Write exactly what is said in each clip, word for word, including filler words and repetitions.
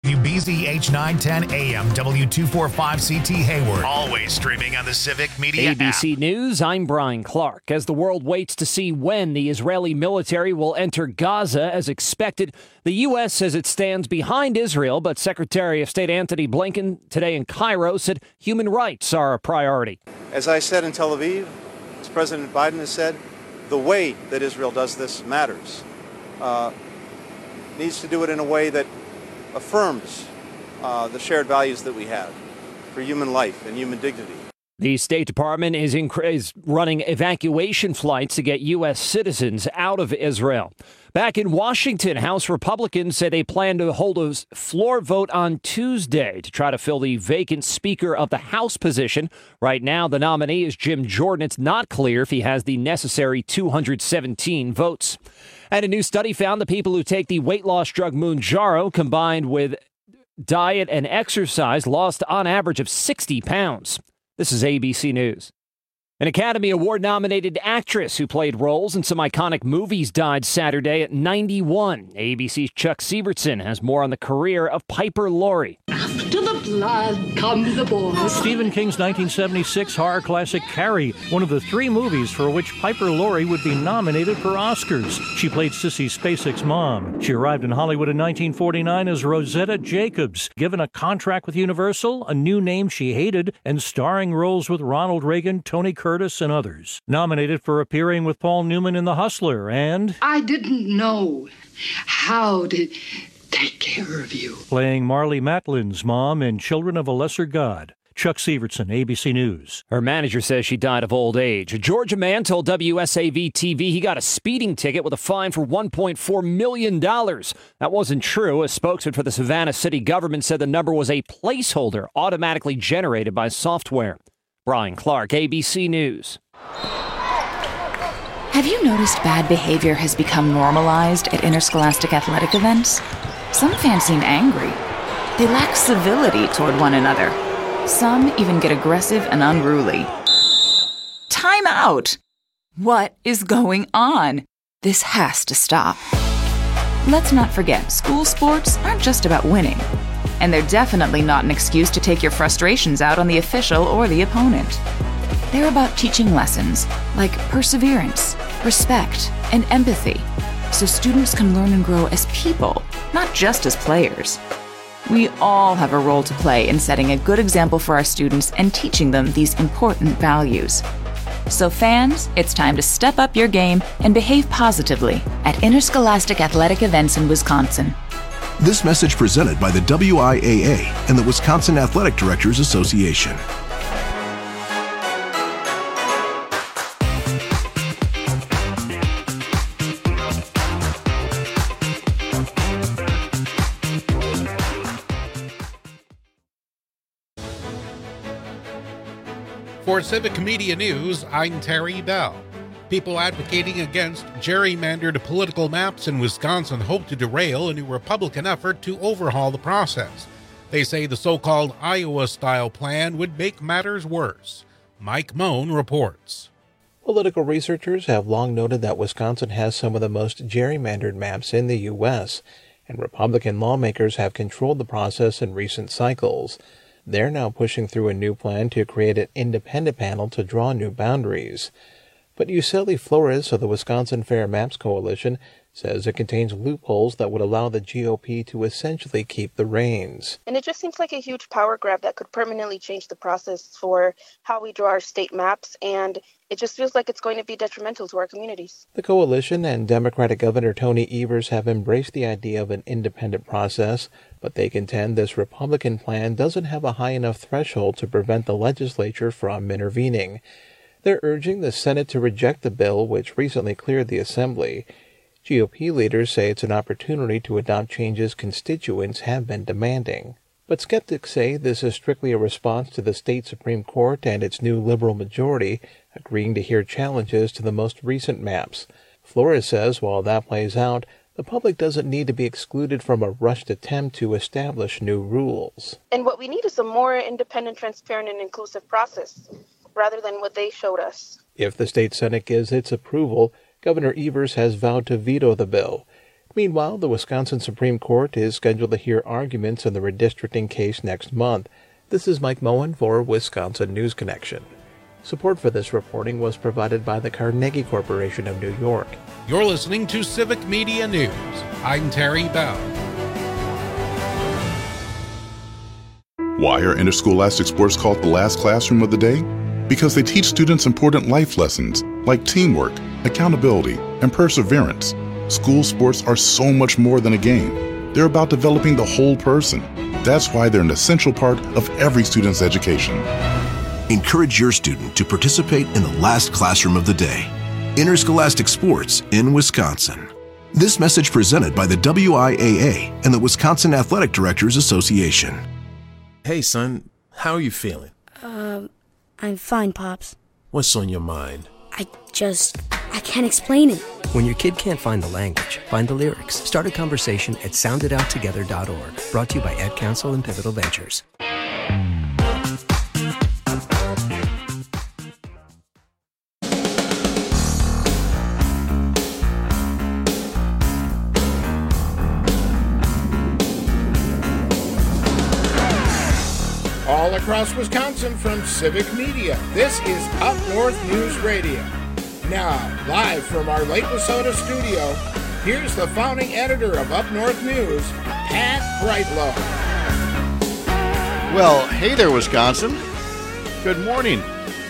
W B Z H nine ten A M, W two forty-five C T Hayward. Always streaming on the Civic Media A B C app. News, I'm Brian Clark. As the world waits to see when the Israeli military will enter Gaza as expected, the U S says it stands behind Israel, but Secretary of State Antony Blinken today in Cairo said human rights are a priority. As I said in Tel Aviv, as President Biden has said, the way that Israel does this matters. Uh, needs to do it in a way that affirms uh, the shared values that we have for human life and human dignity. The State Department is, inc- is running evacuation flights to get U S citizens out of Israel. Back in Washington, House Republicans say they plan to hold a floor vote on Tuesday to try to fill the vacant Speaker of the House position. Right now, the nominee is Jim Jordan. It's not clear if he has the necessary two hundred seventeen votes. And a new study found the people who take the weight loss drug Mounjaro combined with diet and exercise lost on average of sixty pounds. This is A B C News. An Academy Award-nominated actress who played roles in some iconic movies died Saturday at ninety-one. A B C's Chuck Sievertson has more on the career of Piper Laurie. After the blood comes the boys. Stephen King's nineteen seventy-six horror classic Carrie, one of the three movies for which Piper Laurie would be nominated for Oscars. She played Sissy Spacek's mom. She arrived in Hollywood in nineteen forty-nine as Rosetta Jacobs, given a contract with Universal, a new name she hated, and starring roles with Ronald Reagan, Tony Curtis, and others. Nominated for appearing with Paul Newman in The Hustler and I didn't know how to take care of you. Playing Marlee Matlin's mom in Children of a Lesser God. Chuck Sievertson, A B C News. Her manager says she died of old age. A Georgia man told W S A V T V he got a speeding ticket with a fine for one point four million dollars. That wasn't true. A spokesman for the Savannah city government said the number was a placeholder automatically generated by software. Brian Clark, A B C News. Have you noticed bad behavior has become normalized at interscholastic athletic events? Some fans seem angry. They lack civility toward one another. Some even get aggressive and unruly. Time out! What is going on? This has to stop. Let's not forget, school sports aren't just about winning. And they're definitely not an excuse to take your frustrations out on the official or the opponent. They're about teaching lessons like perseverance, respect, and empathy, so students can learn and grow as people, not just as players. We all have a role to play in setting a good example for our students and teaching them these important values. So fans, it's time to step up your game and behave positively at interscholastic athletic events in Wisconsin. This message presented by the W I A A and the Wisconsin Athletic Directors Association. For Civic Media News, I'm Terry Bell. People advocating against gerrymandered political maps in Wisconsin hope to derail a new Republican effort to overhaul the process. They say the so-called Iowa-style plan would make matters worse. Mike Moan reports. Political researchers have long noted that Wisconsin has some of the most gerrymandered maps in the U S, and Republican lawmakers have controlled the process in recent cycles. They're now pushing through a new plan to create an independent panel to draw new boundaries. But Yuseli Flores of the Wisconsin Fair Maps Coalition says it contains loopholes that would allow the G O P to essentially keep the reins. And it just seems like a huge power grab that could permanently change the process for how we draw our state maps, and it just feels like it's going to be detrimental to our communities. The coalition and Democratic Governor Tony Evers have embraced the idea of an independent process, but they contend this Republican plan doesn't have a high enough threshold to prevent the legislature from intervening. They're urging the Senate to reject the bill, which recently cleared the Assembly. G O P leaders say it's an opportunity to adopt changes constituents have been demanding. But skeptics say this is strictly a response to the state Supreme Court and its new liberal majority agreeing to hear challenges to the most recent maps. Flores says while that plays out, the public doesn't need to be excluded from a rushed attempt to establish new rules. And what we need is a more independent, transparent, and inclusive process, rather than what they showed us. If the state Senate gives its approval, Governor Evers has vowed to veto the bill. Meanwhile, the Wisconsin Supreme Court is scheduled to hear arguments in the redistricting case next month. This is Mike Moen for Wisconsin News Connection. Support for this reporting was provided by the Carnegie Corporation of New York. You're listening to Civic Media News. I'm Terry Bell. Why are interscholastic sports called the last classroom of the day? Because they teach students important life lessons like teamwork, accountability, and perseverance. School sports are so much more than a game. They're about developing the whole person. That's why they're an essential part of every student's education. Encourage your student to participate in the last classroom of the day. Interscholastic sports in Wisconsin. This message presented by the W I A A and the Wisconsin Athletic Directors Association. Hey, son, how are you feeling? Um, I'm fine, Pops. What's on your mind? I just, I can't explain it. When your kid can't find the language, find the lyrics. Start a conversation at sound it out together dot org. Brought to you by Ad Council and Pivotal Ventures. All across Wisconsin from Civic Media, this is Up North News Radio. Now, live from our Lake Wissota studio, here's the founding editor of Up North News, Pat Brightlow. Well, hey there, Wisconsin. Good morning.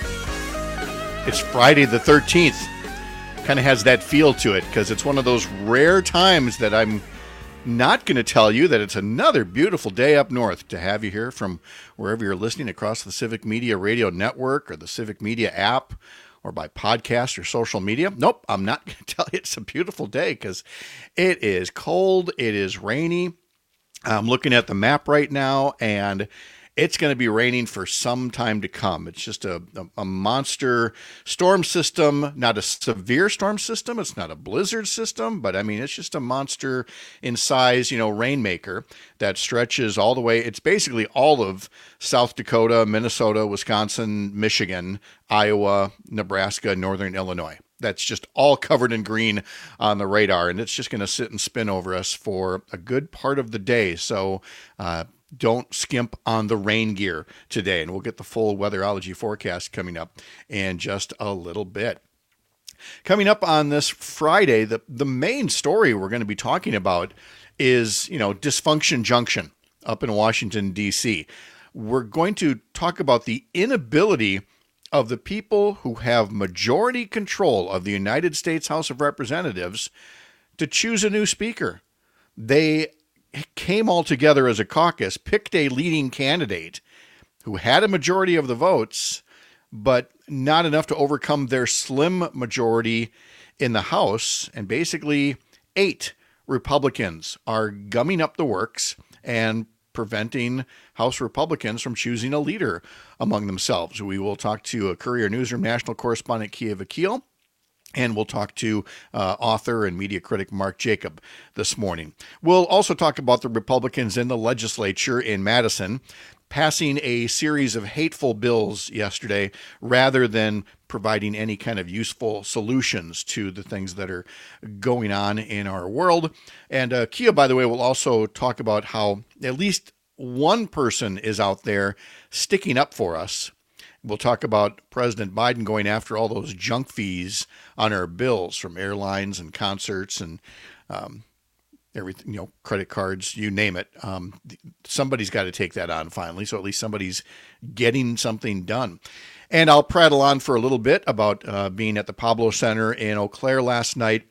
It's Friday the thirteenth. Kind of has that feel to it because it's one of those rare times that I'm not going to tell you that it's another beautiful day up north to have you here from wherever you're listening across the Civic Media Radio Network or the Civic Media app or by podcast or social media. Nope, I'm not going to tell you it's a beautiful day because it is cold, it is rainy. I'm looking at the map right now, and it's going to be raining for some time to come. It's just a, a, a monster storm system, not a severe storm system. It's not a blizzard system, but I mean, it's just a monster in size, you know, rainmaker that stretches all the way. It's basically all of South Dakota, Minnesota, Wisconsin, Michigan, Iowa, Nebraska, Northern Illinois. That's just all covered in green on the radar, and it's just going to sit and spin over us for a good part of the day. So, uh, don't skimp on the rain gear today, and we'll get the full weatherology forecast coming up in just a little bit. Coming up on this Friday, the, the main story we're going to be talking about is, you know, Dysfunction Junction up in Washington, D C. We're going to talk about the inability of the people who have majority control of the United States House of Representatives to choose a new speaker. They came all together as a caucus, picked a leading candidate who had a majority of the votes, but not enough to overcome their slim majority in the House. And basically, eight Republicans are gumming up the works and preventing House Republicans from choosing a leader among themselves. We will talk to a Courier Newsroom national correspondent, Kia Vakil, and we'll talk to uh, author and media critic Mark Jacob this morning. We'll also talk about the Republicans in the legislature in Madison passing a series of hateful bills yesterday rather than providing any kind of useful solutions to the things that are going on in our world. And uh, Kia, by the way, will also talk about how at least one person is out there sticking up for us. We'll talk about President Biden going after all those junk fees on our bills from airlines and concerts and um, everything, you know, credit cards, you name it. Um, somebody's got to take that on finally, so at least somebody's getting something done. And I'll prattle on for a little bit about uh, being at the Pablo Center in Eau Claire last night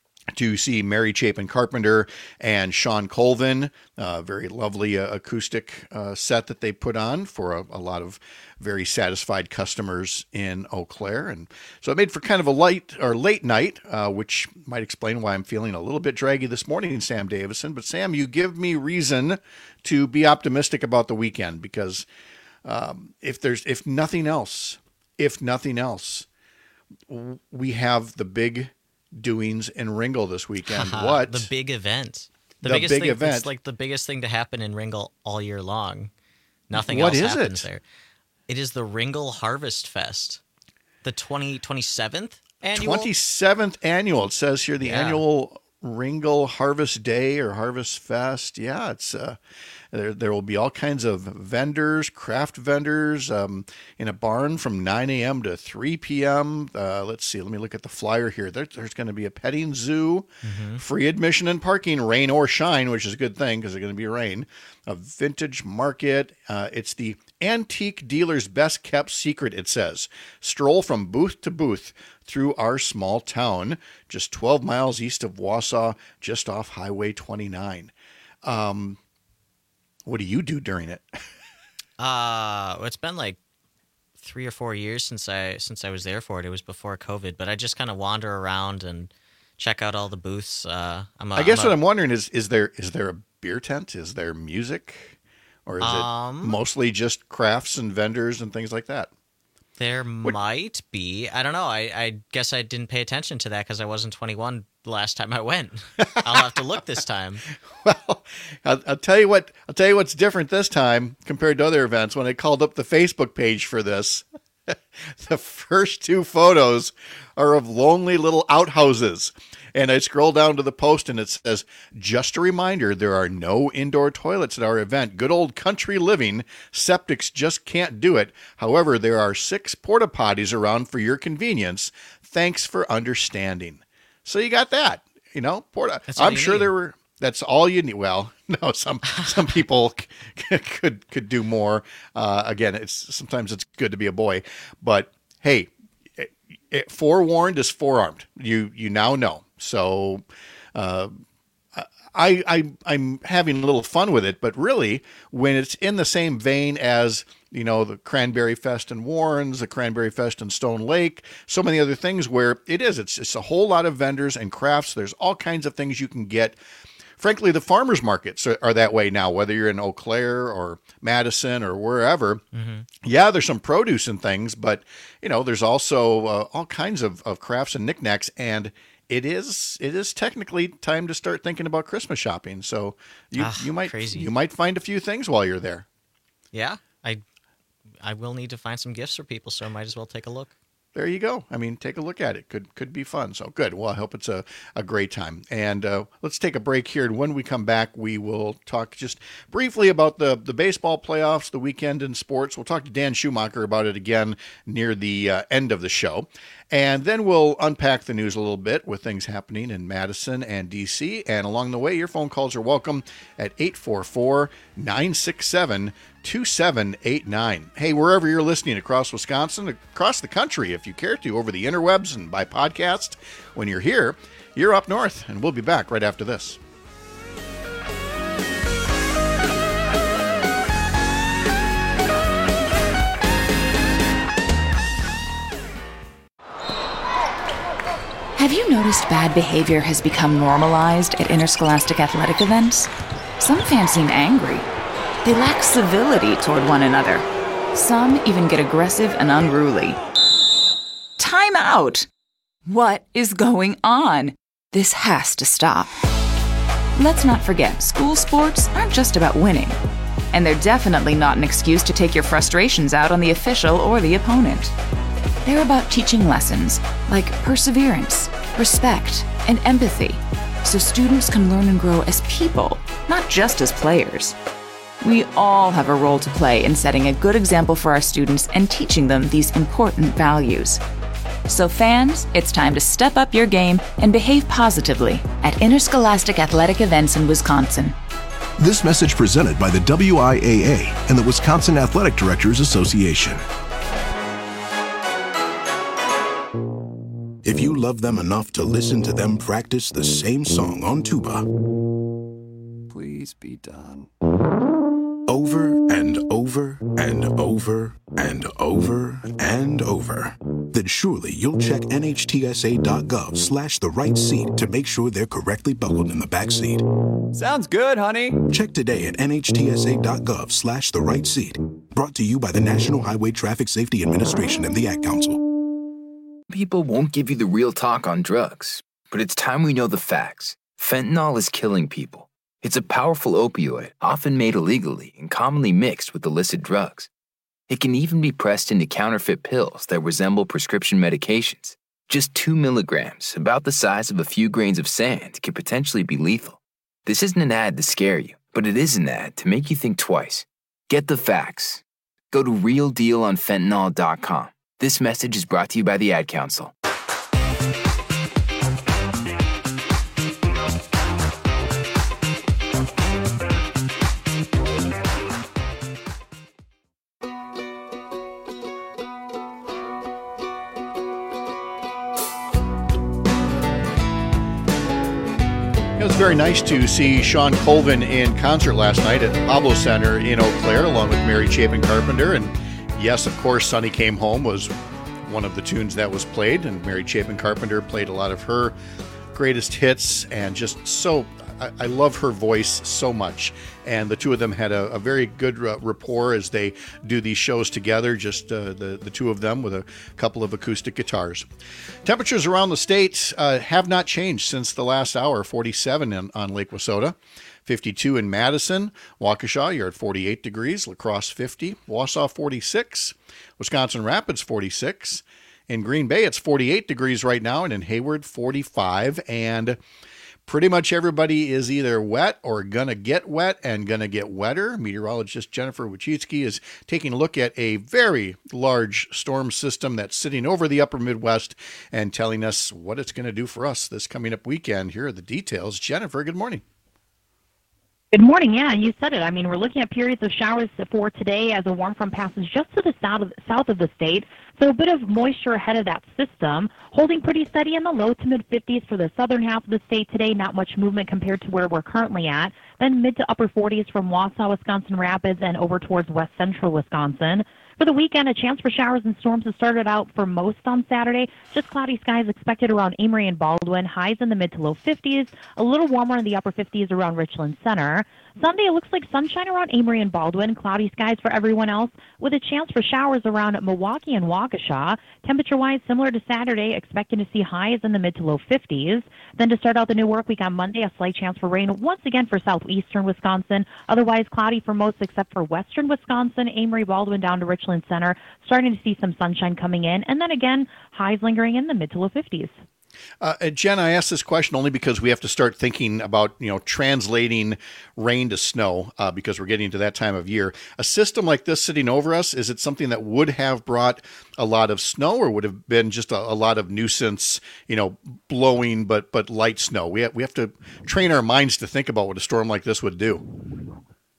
to see Mary Chapin Carpenter and Sean Colvin, a very lovely uh, acoustic uh, set that they put on for a, a lot of very satisfied customers in Eau Claire. And so it made for kind of a light or late night, uh, which might explain why I'm feeling a little bit draggy this morning, Sam Davison. But Sam, you give me reason to be optimistic about the weekend because um, if there's, if nothing else, if nothing else, we have the big doings in Ringgold this weekend. What? The big event. The, the biggest big thing, event. It's like the biggest thing to happen in Ringgold all year long. Nothing what else is happens it? there. It is the Ringgold Harvest Fest. The twenty, twenty-seventh annual? twenty-seventh annual. It says here the Yeah. annual Ringel Harvest Day or Harvest Fest. Yeah, it's uh, there. There will be all kinds of vendors, craft vendors, um, in a barn from nine a.m. to three p.m. Uh, let's see. Let me look at the flyer here. There, there's going to be a petting zoo, mm-hmm. free admission and parking, rain or shine, which is a good thing because it's going to be rain. A vintage market. Uh, it's the antique dealer's best kept secret, it says. Stroll from booth to booth through our small town, just twelve miles east of Wausau, just off Highway twenty-nine. Um, what do you do during it? uh, well, it's been like three or four years since I since I was there for it. It was before COVID, but I just kind of wander around and check out all the booths. Uh, I'm a, I guess I'm a, what I'm wondering is, is there is there a beer tent? Is there music? Or is um, it mostly just crafts and vendors and things like that? There what? might be. I don't know. I, I guess I didn't pay attention to that because I wasn't twenty-one the last time I went. I'll have to look this time. Well, I'll, I'll tell you what. I'll tell you what's different this time compared to other events. When I called up the Facebook page for this, the first two photos are of lonely little outhouses. And I scroll down to the post and it says, just a reminder, there are no indoor toilets at our event. Good old country living. Septics just can't do it. However, there are six porta potties around for your convenience. Thanks for understanding. So you got that, you know, porta. I'm sure need. there were, that's all you need. Well, no, some, some people could, could do more. Uh, again, it's sometimes it's good to be a boy, but hey, it, it, forewarned is forearmed. You, you now know. So uh, I, I, I'm having a little fun with it, but really when it's in the same vein as, you know, the Cranberry Fest in Warrens, the Cranberry Fest in Stone Lake, so many other things where it is, it's, it's a whole lot of vendors and crafts. There's all kinds of things you can get. Frankly, the farmers markets are, are that way now, whether you're in Eau Claire or Madison or wherever. Mm-hmm. Yeah, there's some produce and things, but, you know, there's also uh, all kinds of, of crafts and knickknacks, and It is it is technically time to start thinking about Christmas shopping. So you ah, you might crazy. you might find a few things while you're there. Yeah, I I will need to find some gifts for people, so I might as well take a look. There you go. I mean, take a look at it. Could could be fun. So good. Well, I hope it's a, a great time. And uh, let's take a break here. And when we come back, we will talk just briefly about the, the baseball playoffs, the weekend in sports. We'll talk to Dan Schumacher about it again near the uh, end of the show. And then we'll unpack the news a little bit with things happening in Madison and D C. And along the way, your phone calls are welcome at eight four four, nine six seven, two seven eight nine. Hey, wherever you're listening across Wisconsin, across the country, if you care to, over the interwebs and by podcast, when you're here, you're up north. And we'll be back right after this. Have you noticed bad behavior has become normalized at interscholastic athletic events? Some fans seem angry. They lack civility toward one another. Some even get aggressive and unruly. Time out! What is going on? This has to stop. Let's not forget, school sports aren't just about winning. And they're definitely not an excuse to take your frustrations out on the official or the opponent. They're about teaching lessons like perseverance, respect, and empathy, so students can learn and grow as people, not just as players. We all have a role to play in setting a good example for our students and teaching them these important values. So fans, it's time to step up your game and behave positively at interscholastic athletic events in Wisconsin. This message presented by the W I A A and the Wisconsin Athletic Directors Association. If you love them enough to listen to them practice the same song on tuba, please be done. Over and over and over and over and over, then surely you'll check N H T S A dot gov slash the right seat to make sure they're correctly buckled in the back seat. Sounds good, honey. Check today at N H T S A dot gov slash the right seat. Brought to you by the National Highway Traffic Safety Administration and the Ad Council. People won't give you the real talk on drugs, but it's time we know the facts. Fentanyl is killing people. It's a powerful opioid, often made illegally and commonly mixed with illicit drugs. It can even be pressed into counterfeit pills that resemble prescription medications. Just two milligrams, about the size of a few grains of sand, can potentially be lethal. This isn't an ad to scare you, but it is an ad to make you think twice. Get the facts. Go to real deal on fentanyl dot com. This message is brought to you by the Ad Council. It was very nice to see Shawn Colvin in concert last night at Pablo Center in Eau Claire, along with Mary Chapin Carpenter. And yes, of course, Sonny Came Home was one of the tunes that was played, and Mary Chapin Carpenter played a lot of her greatest hits, and just so, I, I love her voice so much. And the two of them had a, a very good uh, rapport as they do these shows together, just uh, the, the two of them with a couple of acoustic guitars. Temperatures around the state uh, have not changed since the last hour. forty-seven in, on Lake Wissota, fifty-two in Madison. Waukesha, you're at forty-eight degrees. La Crosse, fifty. Wausau, forty-six. Wisconsin Rapids, forty-six. In Green Bay, it's forty-eight degrees right now, and in Hayward, forty-five. And pretty much everybody is either wet or going to get wet and going to get wetter. Meteorologist Jennifer Wojcicki is taking a look at a very large storm system that's sitting over the upper Midwest and telling us what it's going to do for us this coming up weekend. Here are the details. Jennifer, good morning. Good morning. Yeah, you said it. I mean, we're looking at periods of showers for today as a warm front passes just to the south of, south of the state. So a bit of moisture ahead of that system, holding pretty steady in the low to mid fifties for the southern half of the state today. Not much movement compared to where we're currently at. Then mid to upper forties from Wausau, Wisconsin Rapids, and over towards west central Wisconsin. For the weekend, a chance for showers and storms has started out for most on Saturday. Just cloudy skies expected around Amory and Baldwin. Highs in the mid to low fifties. A little warmer in the upper fifties around Richland Center. Sunday, it looks like sunshine around Amory and Baldwin. Cloudy skies for everyone else, with a chance for showers around Milwaukee and Waukesha. Temperature-wise, similar to Saturday, expecting to see highs in the mid to low fifties. Then to start out the new work week on Monday, a slight chance for rain once again for southeastern Wisconsin. Otherwise, cloudy for most except for western Wisconsin, Amory, Baldwin down to Richland Center. Starting to see some sunshine coming in. And then again, highs lingering in the mid to low fifties. Uh, Jen, I asked this question only because we have to start thinking about, you know, translating rain to snow uh, because we're getting to that time of year. A system like this sitting over us, is it something that would have brought a lot of snow, or would have been just a, a lot of nuisance, you know, blowing but but light snow? We have, we have to train our minds to think about what a storm like this would do.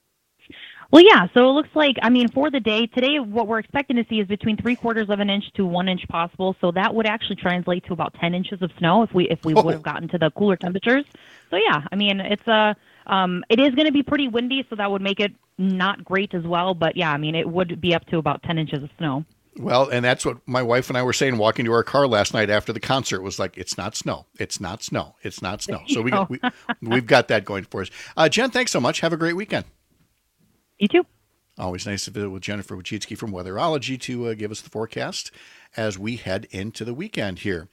Well, yeah, so it looks like, I mean, for the day, today what we're expecting to see is between three quarters of an inch to one inch possible, so that would actually translate to about ten inches of snow if we if we oh. would have gotten to the cooler temperatures. So, yeah, I mean, it's a, um, it is going to be pretty windy, so that would make it not great as well, but, yeah, I mean, it would be up to about ten inches of snow. Well, and that's what my wife and I were saying walking to our car last night after the concert was like, it's not snow, it's not snow, it's not snow. So we, got, we, we've got that going for us. Uh, Jen, thanks so much. Have a great weekend. You too. Always nice to visit with Jennifer Wojcicki from Weatherology to uh, give us the forecast as we head into the weekend here.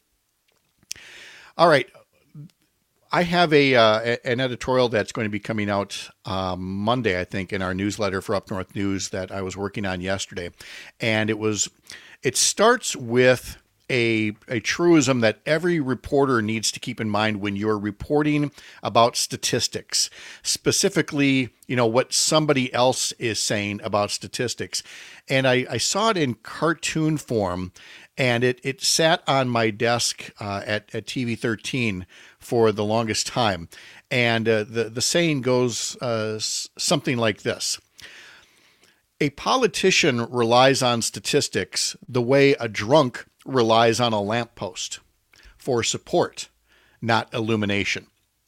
All right. I have a uh, an editorial that's going to be coming out um, Monday, I think, in our newsletter for Up North News that I was working on yesterday. And it was, it starts with A, a truism that every reporter needs to keep in mind when you're reporting about statistics, specifically, you know, what somebody else is saying about statistics. And I, I saw it in cartoon form, and it, it sat on my desk uh, at, at T V thirteen for the longest time. And uh, the, the saying goes uh, something like this. A politician relies on statistics the way a drunk relies on a lamppost for support, not illumination.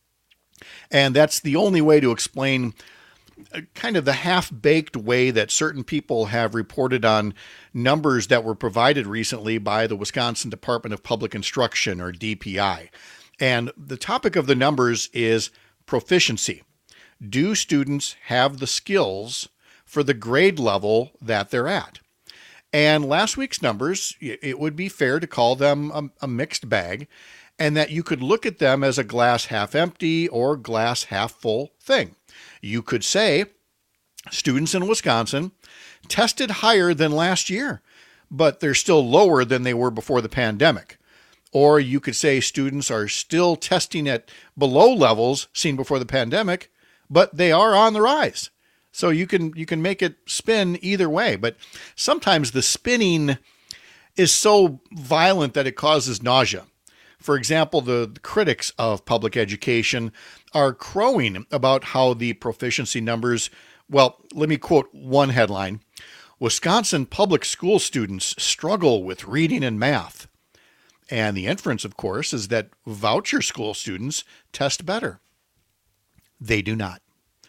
And that's the only way to explain kind of the half-baked way that certain people have reported on numbers that were provided recently by the Wisconsin Department of Public Instruction, or D P I. And the topic of the numbers is proficiency. Do students have the skills for the grade level that they're at? And last week's numbers, it would be fair to call them a, a mixed bag, and that you could look at them as a glass half empty or glass half full thing. You could say students in Wisconsin tested higher than last year, but they're still lower than they were before the pandemic. Or you could say students are still testing at below levels seen before the pandemic, but they are on the rise. So you can you can make it spin either way. But sometimes the spinning is so violent that it causes nausea. For example, the, the critics of public education are crowing about how the proficiency numbers, well, let me quote one headline. Wisconsin public school students struggle with reading and math. And the inference, of course, is that voucher school students test better. They do not.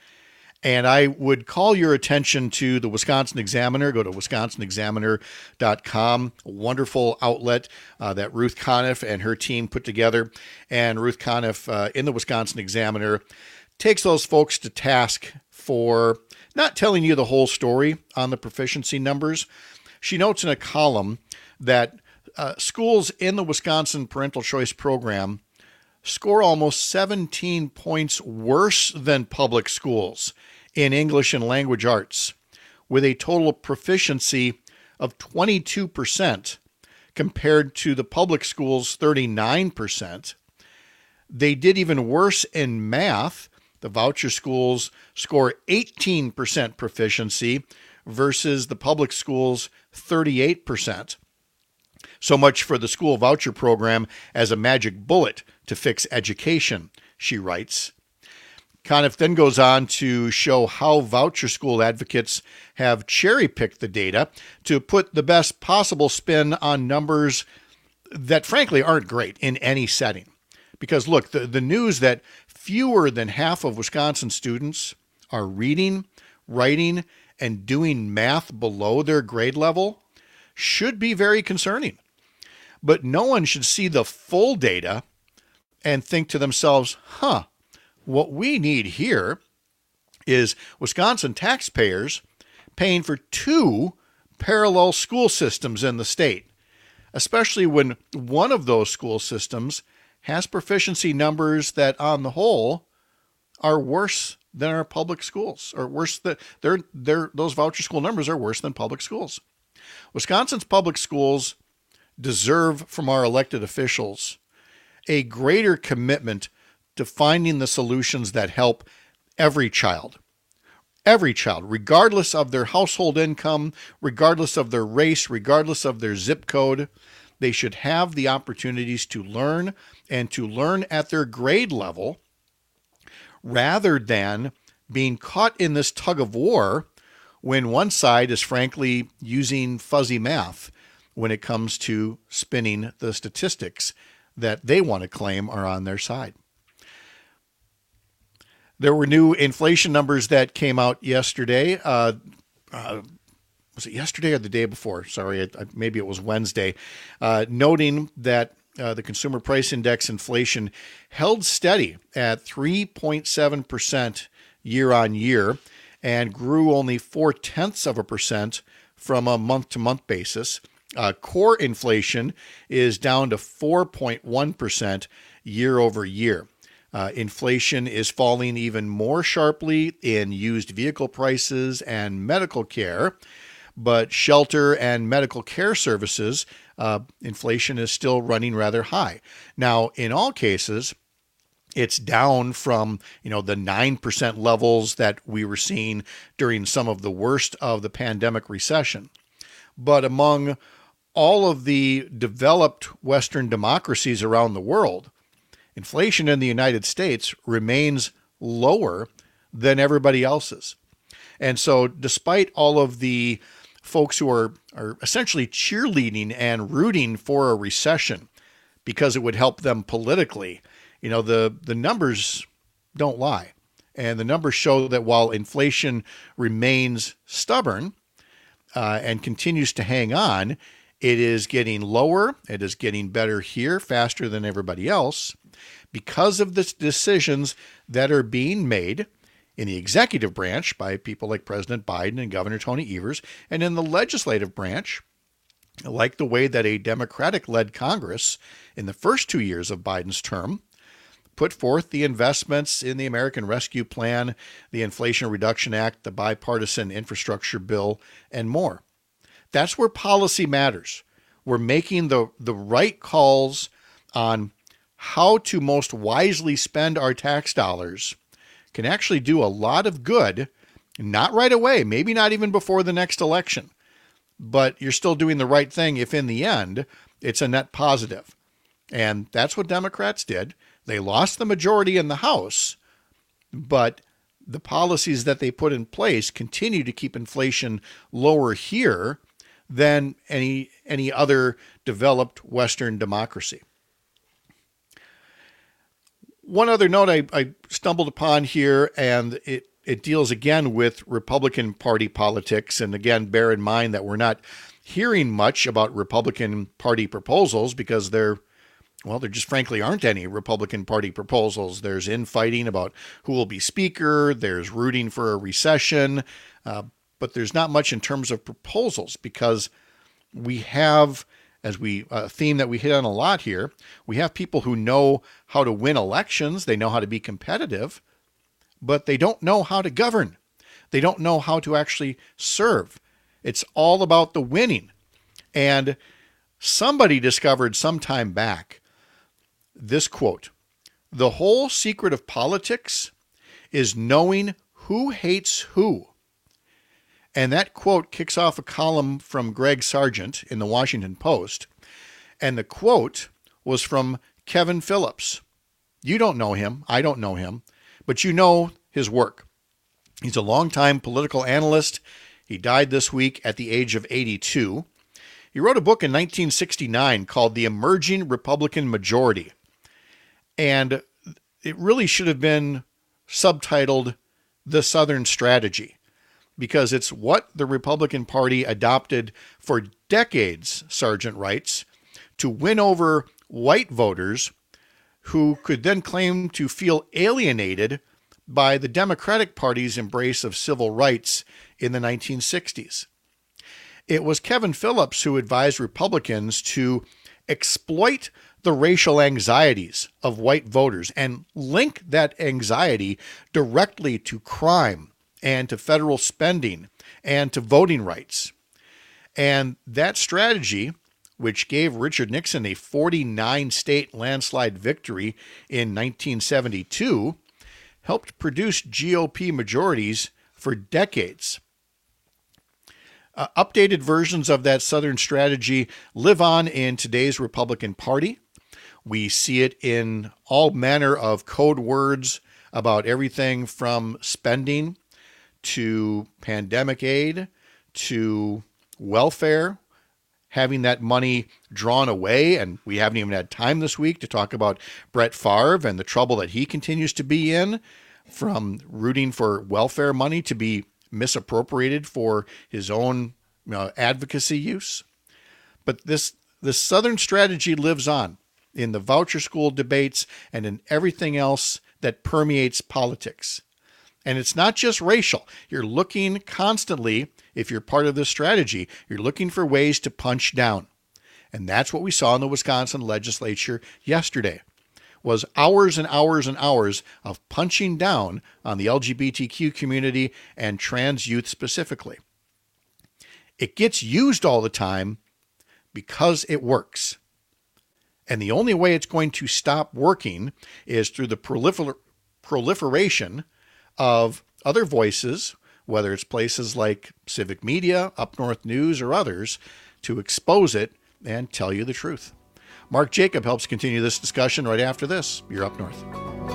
And I would call your attention to the Wisconsin Examiner. Go to wisconsin examiner dot com, a wonderful outlet uh, that Ruth Conniff and her team put together. And Ruth Conniff uh, in the Wisconsin Examiner takes those folks to task for not telling you the whole story on the proficiency numbers. She notes in a column that uh, schools in the Wisconsin Parental Choice Program score almost seventeen points worse than public schools in English and language arts, with a total proficiency of twenty-two percent compared to the public schools' thirty-nine percent. They did even worse in math. The voucher schools score eighteen percent proficiency versus the public schools' thirty-eight percent. So much for the school voucher program as a magic bullet to fix education, she writes. Conniff then goes on to show how voucher school advocates have cherry-picked the data to put the best possible spin on numbers that frankly aren't great in any setting. Because look, the, the news that fewer than half of Wisconsin students are reading, writing, and doing math below their grade level should be very concerning. But no one should see the full data and think to themselves, huh, what we need here is Wisconsin taxpayers paying for two parallel school systems in the state, especially when one of those school systems has proficiency numbers that on the whole are worse than our public schools, or worse than they're, they're, those voucher school numbers are worse than public schools. Wisconsin's public schools deserve from our elected officials a greater commitment to finding the solutions that help every child. Every child, regardless of their household income, regardless of their race, regardless of their zip code, they should have the opportunities to learn and to learn at their grade level rather than being caught in this tug of war when one side is frankly using fuzzy math when it comes to spinning the statistics that they want to claim are on their side. There were new inflation numbers that came out yesterday. Uh, uh, was it yesterday or the day before? Sorry, it, maybe it was Wednesday. Uh, noting that uh, the Consumer Price Index inflation held steady at three point seven percent year on year and grew only four-tenths of a percent from a month-to-month basis. Uh, core inflation is down to four point one percent year over year. Uh, inflation is falling even more sharply in used vehicle prices and medical care, but shelter and medical care services, uh, inflation is still running rather high. Now, in all cases, it's down from, you know, the nine percent levels that we were seeing during some of the worst of the pandemic recession. But among all of the developed Western democracies around the world, inflation in the United States remains lower than everybody else's. And so despite all of the folks who are, are essentially cheerleading and rooting for a recession because it would help them politically, you know, the, the numbers don't lie. And the numbers show that while inflation remains stubborn uh, and continues to hang on, it is getting lower. It is getting better here faster than everybody else because of the decisions that are being made in the executive branch by people like President Biden and Governor Tony Evers, and in the legislative branch, like the way that a Democratic-led Congress in the first two years of Biden's term put forth the investments in the American Rescue Plan, the Inflation Reduction Act, the bipartisan infrastructure bill, and more. That's where policy matters. We're making the, the right calls on how to most wisely spend our tax dollars can actually do a lot of good, not right away, maybe not even before the next election, but you're still doing the right thing if in the end it's a net positive. And that's what Democrats did. They lost the majority in the House, but the policies that they put in place continue to keep inflation lower here than any any other developed Western democracy. One other note I, I stumbled upon here, and it, it deals again with Republican Party politics. And again, bear in mind that we're not hearing much about Republican Party proposals because there, well, there just frankly aren't any Republican Party proposals. There's infighting about who will be Speaker. There's rooting for a recession. Uh, but there's not much in terms of proposals because we have, as we a theme that we hit on a lot here, we have people who know how to win elections. They know how to be competitive, but they don't know how to govern. They don't know how to actually serve. It's all about the winning. And somebody discovered some time back this quote: "The whole secret of politics is knowing who hates who." And that quote kicks off a column from Greg Sargent in the Washington Post. And the quote was from Kevin Phillips. You don't know him. I don't know him. But you know his work. He's a longtime political analyst. He died this week at the age of eighty-two. He wrote a book in nineteen sixty-nine called The Emerging Republican Majority. And it really should have been subtitled The Southern Strategy, because it's what the Republican Party adopted for decades, Sargent writes, to win over white voters who could then claim to feel alienated by the Democratic Party's embrace of civil rights in the nineteen sixties. It was Kevin Phillips who advised Republicans to exploit the racial anxieties of white voters and link that anxiety directly to crime and to federal spending and to voting rights. And that strategy, which gave Richard Nixon a forty-nine state landslide victory in nineteen seventy-two, helped produce G O P majorities for decades. Uh, updated versions of that Southern strategy live on in today's Republican Party. We see it in all manner of code words about everything from spending to pandemic aid to welfare, having that money drawn away. And we haven't even had time this week to talk about Brett Favre and the trouble that he continues to be in, from rooting for welfare money to be misappropriated for his own uh, advocacy use. But this, this Southern strategy lives on in the voucher school debates and in everything else that permeates politics. And it's not just racial. You're looking constantly, if you're part of this strategy, you're looking for ways to punch down. And that's what we saw in the Wisconsin legislature yesterday, was hours and hours and hours of punching down on the L G B T Q community and trans youth specifically. It gets used all the time because it works. And the only way it's going to stop working is through the prolifer- proliferation of other voices, whether it's places like Civic Media, Up North News, or others, to expose it and tell you the truth. Mark Jacob helps continue this discussion right after this. You're Up North.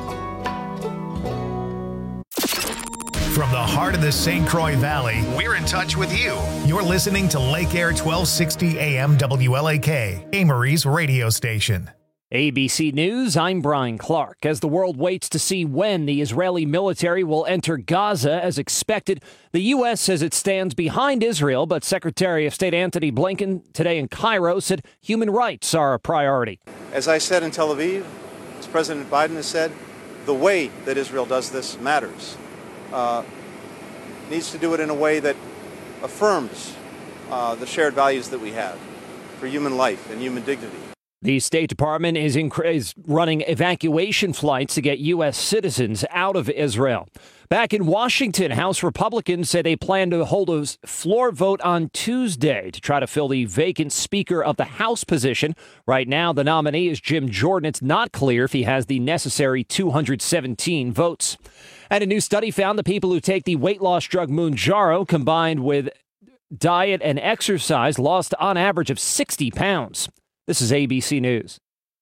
From the heart of the Saint Croix Valley, we're in touch with you. You're listening to Lake Air twelve sixty A M W L A K, Amory's radio station. A B C News, I'm Brian Clark. As the world waits to see when the Israeli military will enter Gaza as expected, the U S says it stands behind Israel, but Secretary of State Antony Blinken today in Cairo said human rights are a priority. As I said in Tel Aviv, as President Biden has said, the way that Israel does this matters. Uh, needs to do it in a way that affirms uh, the shared values that we have for human life and human dignity. The State Department is, inc- is running evacuation flights to get U S citizens out of Israel. Back in Washington, House Republicans say they plan to hold a floor vote on Tuesday to try to fill the vacant Speaker of the House position. Right now, the nominee is Jim Jordan. It's not clear if he has the necessary two hundred seventeen votes. And a new study found the people who take the weight loss drug Mounjaro combined with diet and exercise lost on average of sixty pounds. This is A B C News.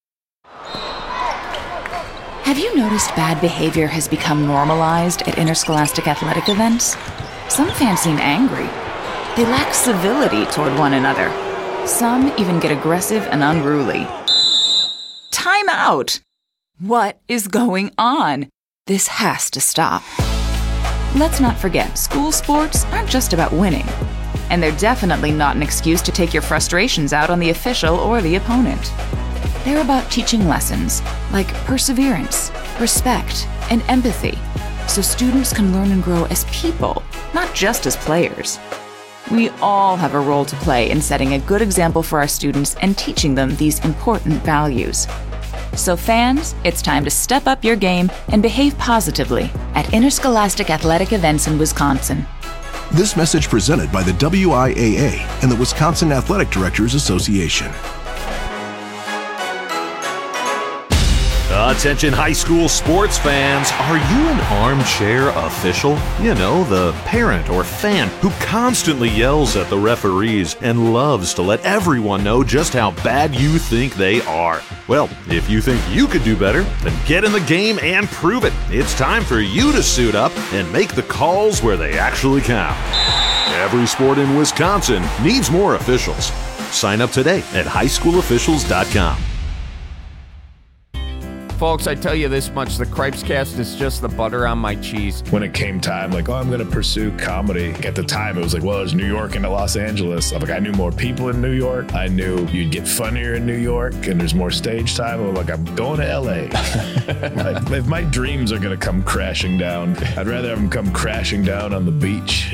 Have you noticed bad behavior has become normalized at interscholastic athletic events? Some fans seem angry. They lack civility toward one another. Some even get aggressive and unruly. Time out! What is going on? This has to stop. Let's not forget, school sports aren't just about winning. And they're definitely not an excuse to take your frustrations out on the official or the opponent. They're about teaching lessons like perseverance, respect, and empathy, so students can learn and grow as people, not just as players. We all have a role to play in setting a good example for our students and teaching them these important values. So fans, it's time to step up your game and behave positively at interscholastic athletic events in Wisconsin. This message presented by the W I A A and the Wisconsin Athletic Directors Association. Attention high school sports fans, are you an armchair official? You know, the parent or fan who constantly yells at the referees and loves to let everyone know just how bad you think they are. Well, if you think you could do better, then get in the game and prove it. It's time for you to suit up and make the calls where they actually count. Every sport in Wisconsin needs more officials. Sign up today at high school officials dot com. Folks, I tell you this much, the Cripescast is just the butter on my cheese. When it came time, like, oh, I'm going to pursue comedy. At the time, it was like, well, it's New York and Los Angeles. I'm like, I knew more people in New York. I knew you'd get funnier in New York, and there's more stage time. I'm like, I'm going to L A. Like, if my dreams are going to come crashing down, I'd rather have them come crashing down on the beach.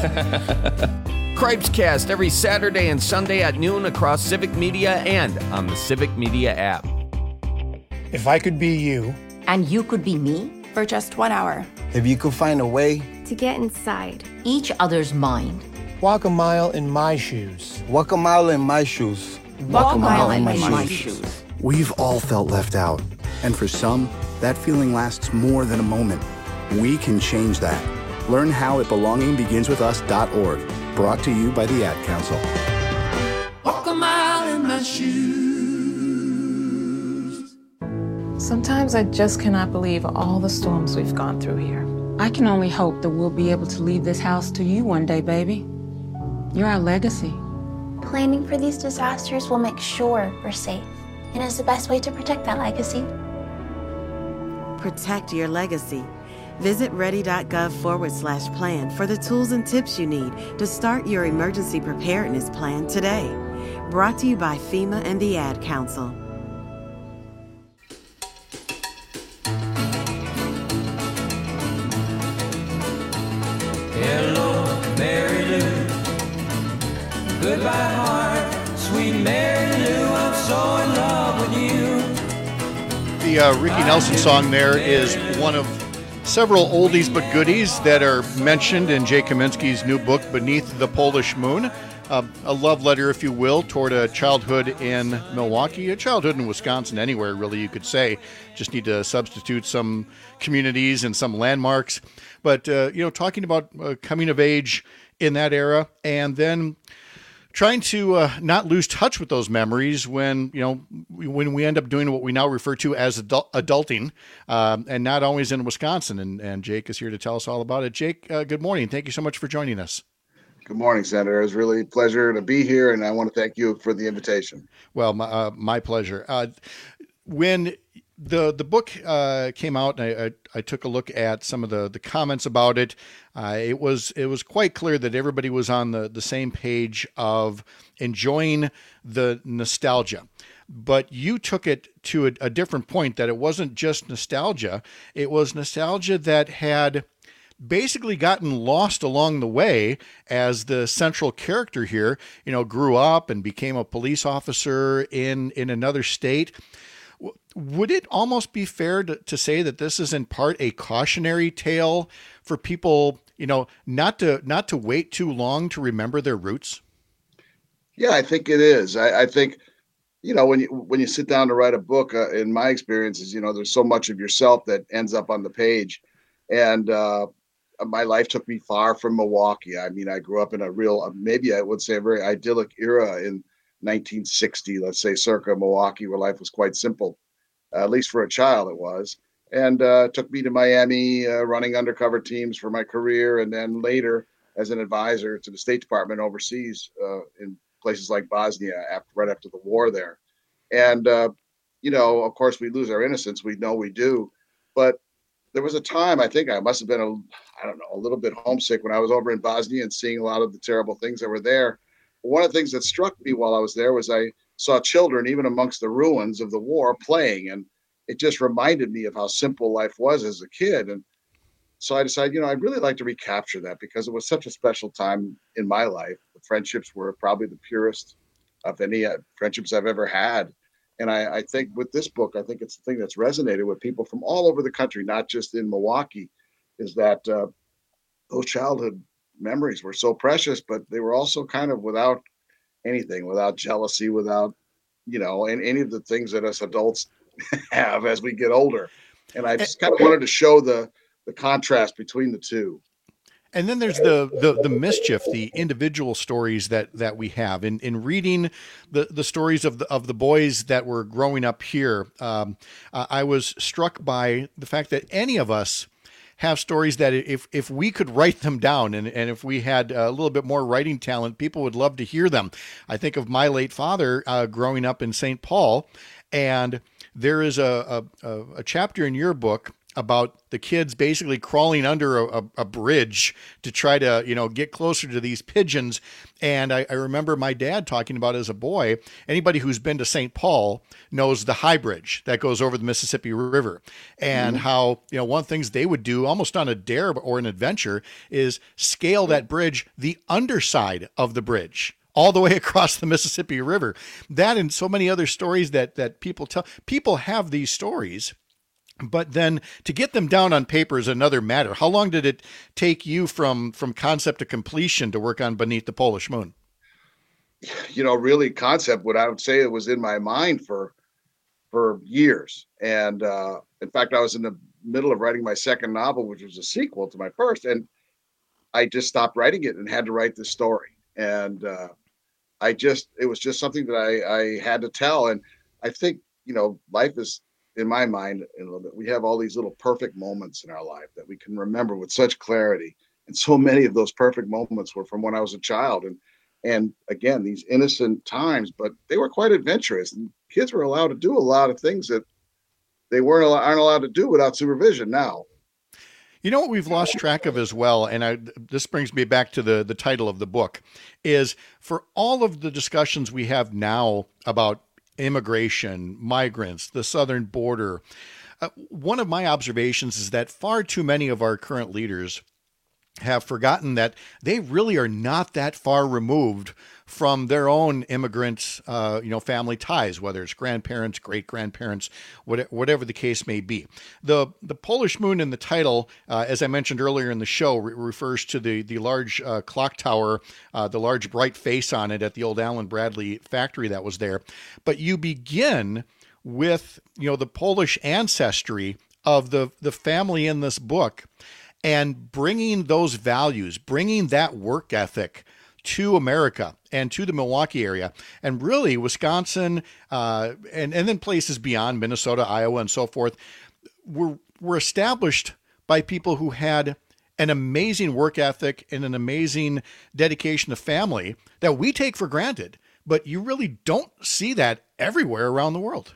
Cripescast every Saturday and Sunday at noon across Civic Media and on the Civic Media app. If I could be you. And you could be me? For just one hour. If you could find a way. To get inside. Each other's mind. Walk a mile in my shoes. Walk a mile in my shoes. Walk, Walk a mile, mile in, in my, my shoes. shoes. We've all felt left out. And for some, that feeling lasts more than a moment. We can change that. Learn how at belonging begins with us dot org. Brought to you by the Ad Council. Walk a mile in my shoes. Sometimes I just cannot believe all the storms we've gone through here. I can only hope that we'll be able to leave this house to you one day, baby. You're our legacy. Planning for these disasters will make sure we're safe, and is the best way to protect that legacy. Protect your legacy. Visit ready.gov forward slash plan for the tools and tips you need to start your emergency preparedness plan today. Brought to you by FEMA and the Ad Council. Hello, Mary Lou. Goodbye, heart, sweet Mary Lou. I'm so in love with you. The uh, Ricky Nelson song there is one of several oldies but goodies that are mentioned in Jay Kaminsky's new book, Beneath the Polish Moon. Uh, a love letter, if you will, toward a childhood in Milwaukee, a childhood in Wisconsin, anywhere, really, you could say. Just need to substitute some communities and some landmarks. But, uh, you know, talking about uh, coming of age in that era, and then trying to uh, not lose touch with those memories when, you know, when we end up doing what we now refer to as adult, adulting, um, and not always in Wisconsin. And, and Jake is here to tell us all about it. Jake, uh, good morning. Thank you so much for joining us. Good morning, Senator. It's really a pleasure to be here, and I want to thank you for the invitation. Well, my, uh, my pleasure. Uh, when the the book uh, came out, and I, I, I took a look at some of the, the comments about it, uh, it was it was quite clear that everybody was on the, the same page of enjoying the nostalgia. But you took it to a, a different point, that it wasn't just nostalgia. It was nostalgia that had basically gotten lost along the way as the central character here, you know, grew up and became a police officer in, in another state. W- would it almost be fair to, to say that this is in part a cautionary tale for people, you know, not to not to wait too long to remember their roots? Yeah, I think it is. I, I think, you know, when you when you sit down to write a book, uh, in my experiences, you know, there's so much of yourself that ends up on the page, and uh, my life took me far from Milwaukee. I mean, I grew up in a real, maybe I would say, a very idyllic era in nineteen sixty, let's say, circa Milwaukee, where life was quite simple, uh, at least for a child, it was. And uh, took me to Miami, uh, running undercover teams for my career, and then later as an advisor to the State Department overseas uh, in places like Bosnia, after, right after the war there. And, uh, you know, of course, we lose our innocence. We know we do. But there was a time, I think I must have been, a, I don't know, a little bit homesick when I was over in Bosnia and seeing a lot of the terrible things that were there. One of the things that struck me while I was there was I saw children, even amongst the ruins of the war, playing. And it just reminded me of how simple life was as a kid. And so I decided, you know, I'd really like to recapture that because it was such a special time in my life. The friendships were probably the purest of any uh, friendships I've ever had. And I, I think with this book, I think it's the thing that's resonated with people from all over the country, not just in Milwaukee, is that uh, those childhood memories were so precious, but they were also kind of without anything, without jealousy, without, you know, and any of the things that us adults have as we get older. And I just kind of wanted to show the, the contrast between the two. And then there's the, the the mischief, the individual stories that that we have in in reading the the stories of the of the boys that were growing up here. Um, uh, I was struck by the fact that any of us have stories that if if we could write them down and, and if we had a little bit more writing talent, people would love to hear them. I think of my late father uh, growing up in Saint Paul, and there is a, a, a chapter in your book about the kids basically crawling under a, a, a bridge to try to, you know, get closer to these pigeons. And I, I remember my dad talking about as a boy, anybody who's been to Saint Paul knows the high bridge that goes over the Mississippi River, and mm-hmm. how, you know, one of the things they would do almost on a dare or an adventure is scale that bridge, the underside of the bridge, all the way across the Mississippi River. That and so many other stories that, that people tell. People have these stories, but then to get them down on paper is another matter. How long did it take you from, from concept to completion to work on Beneath the Polish Moon? You know, really concept, what I would say it was in my mind for, for years. And uh, in fact, I was in the middle of writing my second novel, which was a sequel to my first. And I just stopped writing it and had to write this story. And uh, I just, it was just something that I, I had to tell. And I think, you know, life is, in my mind, a little bit, we have all these little perfect moments in our life that we can remember with such clarity. And so many of those perfect moments were from when I was a child. And, and again, these innocent times, but they were quite adventurous. And kids were allowed to do a lot of things that they weren't allowed, aren't allowed to do without supervision now. You know what we've lost track of as well, and I, this brings me back to the, the title of the book, is for all of the discussions we have now about immigration, migrants, the southern border, uh, one of my observations is that far too many of our current leaders have forgotten that they really are not that far removed from their own immigrant, uh, you know, family ties, whether it's grandparents, great grandparents, whatever the case may be. The the Polish Moon in the title, uh, as I mentioned earlier in the show, re- refers to the the large uh, clock tower, uh, the large bright face on it at the old Allen Bradley factory that was there. But you begin with, you know, the Polish ancestry of the the family in this book, and bringing those values, bringing that work ethic to America and to the Milwaukee area, and really Wisconsin, uh, and, and then places beyond Minnesota, Iowa, and so forth, were, were established by people who had an amazing work ethic and an amazing dedication to family that we take for granted, but you really don't see that everywhere around the world.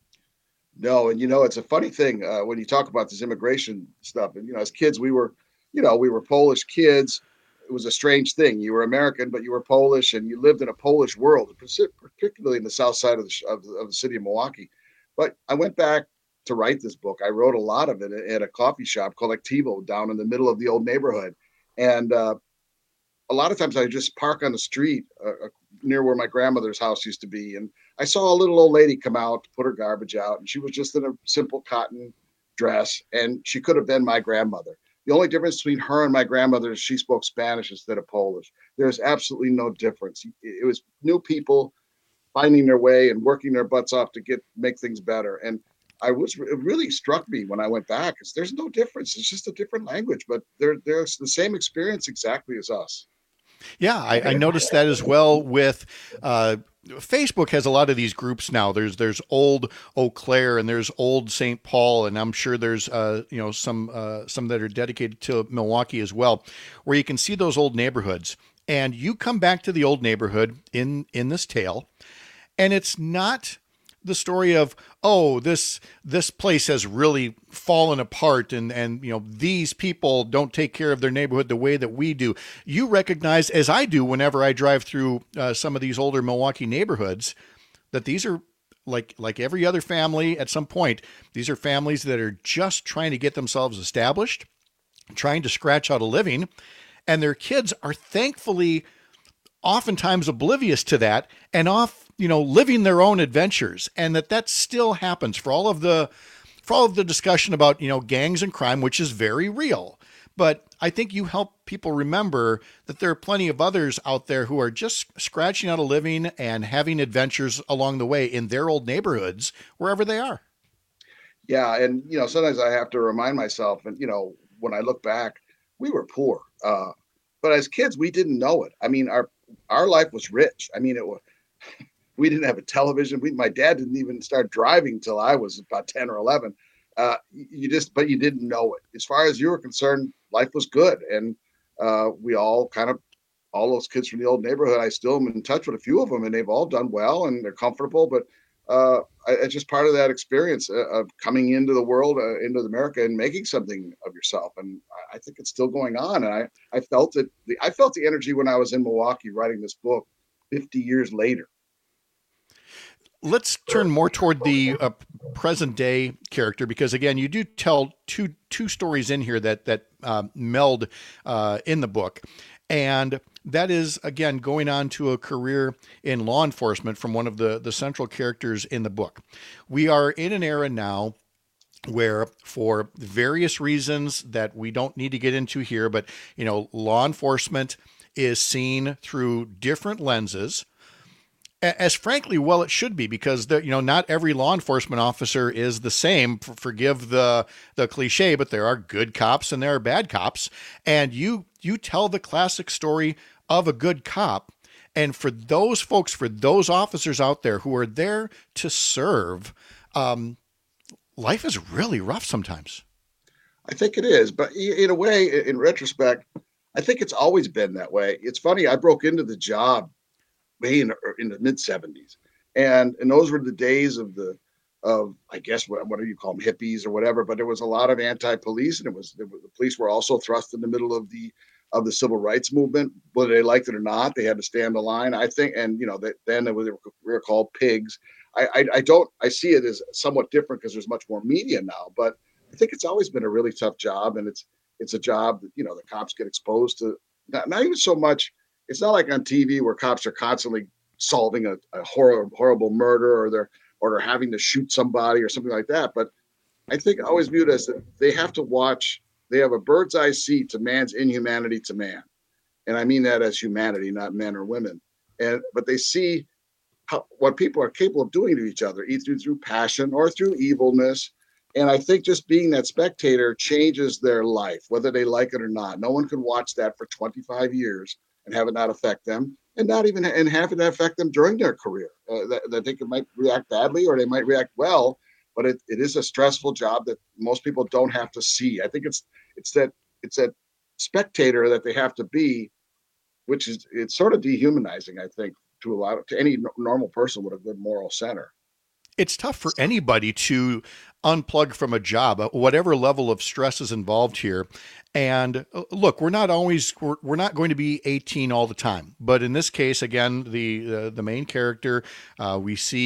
No, and you know, it's a funny thing uh, when you talk about this immigration stuff. And you know, as kids, we were, you know, we were Polish kids. It was a strange thing. You were American, but you were Polish, and you lived in a Polish world, particularly in the south side of the of the, of the city of Milwaukee. But I went back to write this book. I wrote a lot of it at a coffee shop, Collectivo, down in the middle of the old neighborhood, and uh, a lot of times I just park on the street, uh, near where my grandmother's house used to be. And I saw a little old lady come out to put her garbage out, and she was just in a simple cotton dress, and she could have been my grandmother. The only difference between her and my grandmother is she spoke Spanish instead of Polish. There's absolutely no difference. It was new people finding their way and working their butts off to get make things better. And I was it really struck me when I went back, because there's no difference. It's just a different language, but they're they're the same experience exactly as us. Yeah, I, I noticed that as well with uh, Facebook has a lot of these groups now. There's there's old Eau Claire and there's old Saint Paul, and I'm sure there's uh, you know some uh, some that are dedicated to Milwaukee as well, where you can see those old neighborhoods. And you come back to the old neighborhood in in this tale, and it's not the story of, oh, this this place has really fallen apart and, and, you know, these people don't take care of their neighborhood the way that we do. You recognize, as I do whenever I drive through uh, some of these older Milwaukee neighborhoods, that these are like like every other family at some point. These are families that are just trying to get themselves established, trying to scratch out a living, and their kids are thankfully oftentimes oblivious to that and off, you know, living their own adventures, and that that still happens for all of the, for all of the discussion about, you know, gangs and crime, which is very real. But I think you help people remember that there are plenty of others out there who are just scratching out a living and having adventures along the way in their old neighborhoods, wherever they are. Yeah. And, you know, sometimes I have to remind myself, and, you know, when I look back, we were poor. Uh, but as kids, we didn't know it. I mean, our, our life was rich. I mean, it was, we didn't have a television. We, my dad didn't even start driving till I was about ten or eleven. Uh, you just, but you didn't know it. As far as you were concerned, life was good. And uh, we all kind of, all those kids from the old neighborhood, I still am in touch with a few of them, and they've all done well and they're comfortable. But uh, I, it's just part of that experience uh, of coming into the world, uh, into America, and making something of yourself. And I, I think it's still going on. And I, I felt it. The, I felt the energy when I was in Milwaukee writing this book fifty years later. Let's turn more toward the uh, present day character, because again, you do tell two two stories in here that that uh, meld uh, in the book, and that is again going on to a career in law enforcement from one of the the central characters in the book. We are in an era now where, for various reasons that we don't need to get into here, but you know, law enforcement is seen through different lenses. As frankly, well, it should be, because the, you know, not every law enforcement officer is the same. Forgive the the cliche, but there are good cops and there are bad cops. And you you tell the classic story of a good cop. And for those folks, for those officers out there who are there to serve, um, life is really rough sometimes. I think it is, but in a way, in retrospect, I think it's always been that way. It's funny. I broke into the job in, in the mid seventies. And, and those were the days of the, of, I guess, what, what do you call them, hippies or whatever, but there was a lot of anti-police, and it was, it was, the police were also thrust in the middle of the, of the civil rights movement, whether they liked it or not. They had to stand the line, I think. And, you know, they, then they were, they were called pigs. I, I, I don't, I see it as somewhat different because there's much more media now, but I think it's always been a really tough job. And it's, it's a job that, you know, the cops get exposed to, not, not even so much. It's not like on T V where cops are constantly solving a, a horror, horrible murder, or they're or they're having to shoot somebody or something like that. But I think I always viewed as that they have to watch. They have a bird's eye seat to man's inhumanity to man, and I mean that as humanity, not men or women. And but they see how, what people are capable of doing to each other, either through passion or through evilness. And I think just being that spectator changes their life, whether they like it or not. No one can watch that for twenty-five years and have it not affect them, and not even and have it affect them during their career. Uh, that, that they can, might react badly or they might react well, but it, it is a stressful job that most people don't have to see. I think it's it's that it's that spectator that they have to be, which is it's sort of dehumanizing, I think, to a lot of, to any normal person with a good moral center. It's tough for anybody to unplug from a job, whatever level of stress is involved here. And look, we're not always, we're, we're not going to be eighteen all the time. But in this case, again, the uh, the main character, uh, we see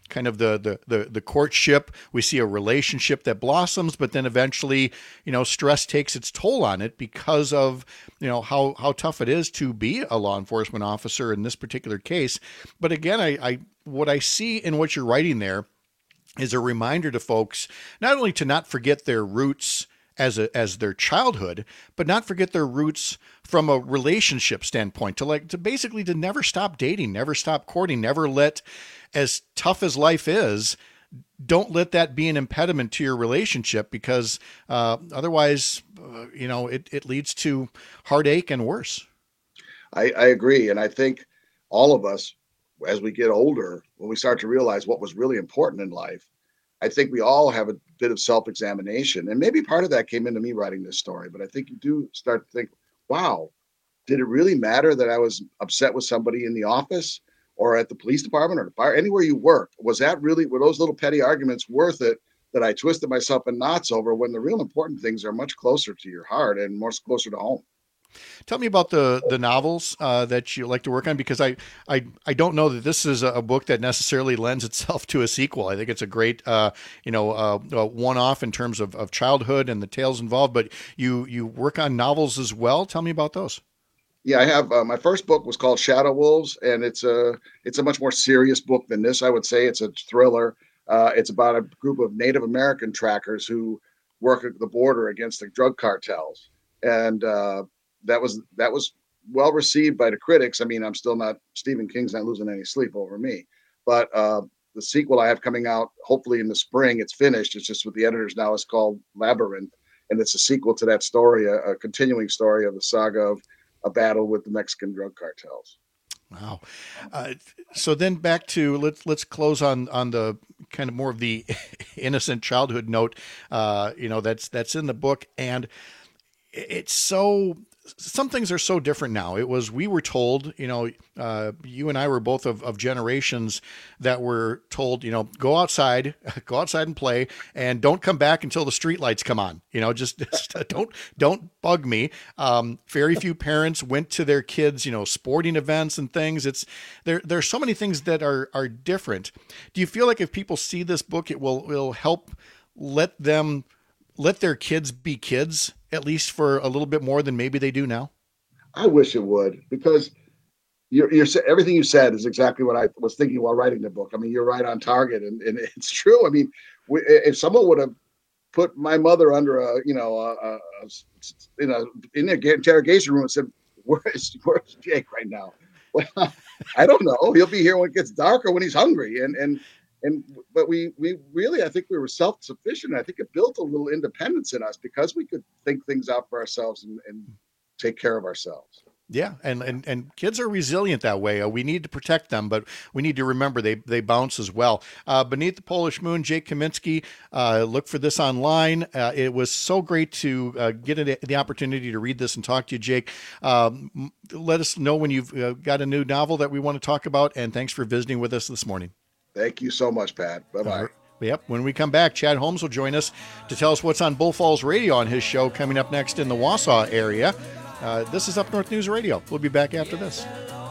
kind of the, the, the, the courtship. We see a relationship that blossoms, but then eventually, you know, stress takes its toll on it because of, you know, how, how tough it is to be a law enforcement officer in this particular case. But again, I, I what I see in what you're writing there is a reminder to folks, not only to not forget their roots as a, as their childhood, but not forget their roots from a relationship standpoint, to like, to basically to never stop dating, never stop courting, never let, as tough as life is, don't let that be an impediment to your relationship, because uh, otherwise, uh, you know, it, it leads to heartache and worse. I, I agree. And I think all of us, as we get older, when we start to realize what was really important in life, I think we all have a bit of self-examination, and maybe part of that came into me writing this story, but I think you do start to think, wow, did it really matter that I was upset with somebody in the office or at the police department or the fire, anywhere you work? Was that really, were those little petty arguments worth it that I twisted myself in knots over, when the real important things are much closer to your heart and more closer to home? Tell me about the the novels uh, that you like to work on, because I, I I don't know that this is a book that necessarily lends itself to a sequel. I think it's a great uh, you know uh, uh, one off in terms of, of childhood and the tales involved. But you you work on novels as well. Tell me about those. Yeah, I have. Uh, my first book was called Shadow Wolves, and it's a it's a much more serious book than this. I would say it's a thriller. Uh, it's about a group of Native American trackers who work at the border against the drug cartels, and uh, that was that was well received by the critics. I mean, I'm still not, Stephen King's not losing any sleep over me, but uh, the sequel I have coming out hopefully in the spring, it's finished. It's just with the editors now. It's called Labyrinth, and it's a sequel to that story, a, a continuing story of the saga of a battle with the Mexican drug cartels. Wow. Uh, so then back to, let's, let's close on, on the kind of more of the innocent childhood note, uh, you know, that's, that's in the book. And it's so, some things are so different now. It was, we were told, you know, uh, you and I were both of, of generations that were told, you know, go outside, go outside and play, and don't come back until the street lights come on. You know, just, just don't, don't bug me. Um, very few parents went to their kids, you know, sporting events and things. It's there, there's so many things that are, are different. Do you feel like if people see this book, it will, will help let them, let their kids be kids, at least for a little bit more than maybe they do now? I wish it would, because you're, you're everything you said is exactly what I was thinking while writing the book. I mean, you're right on target, and, and it's true. I mean, we, if someone would have put my mother under a, you know, a, a, a, in a in an interrogation room and said, "Where's where's Jake right now?" Well, I don't know. He'll be here when it gets dark or when he's hungry, and and. And but we we really, I think we were self-sufficient. I think it built a little independence in us because we could think things out for ourselves and, and take care of ourselves. Yeah, and, and and kids are resilient that way. Uh, we need to protect them, but we need to remember they they bounce as well. Uh, Beneath the Polish Moon, Jake Kaminski. Uh, look for this online. Uh, it was so great to uh, get a, the opportunity to read this and talk to you, Jake. Um, let us know when you've uh, got a new novel that we want to talk about, and thanks for visiting with us this morning. Thank you so much, Pat. Bye-bye. Uh, yep. When we come back, Chad Holmes will join us to tell us what's on Bull Falls Radio on his show coming up next in the Wausau area. Uh, this is Up North News Radio. We'll be back after this.